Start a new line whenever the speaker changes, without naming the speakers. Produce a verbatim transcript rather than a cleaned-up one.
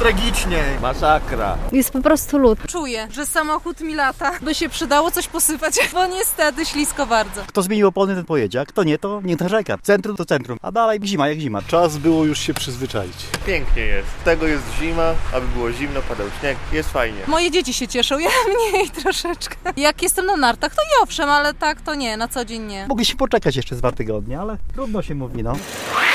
tragicznie.
Masakra.
Jest po prostu lód.
Czuję, że samochód mi lata. By się przydało coś posypać, bo niestety ślisko bardzo.
Kto zmienił opony, ten pojedzie, a kto nie, to nie narzeka. Centrum to centrum, a dalej zima jak zima.
Czas było już się przyzwyczaić.
Pięknie jest. Tego jest zima, aby było zimno, padał śnieg. Jest fajnie.
Moje dzieci się cieszą, ja mniej troszeczkę. Jak jestem na nartach, to nie owszem, ale tak to nie, na co dzień nie.
Mogliśmy poczekać jeszcze z dwa tygodnie, ale trudno się mówi, no.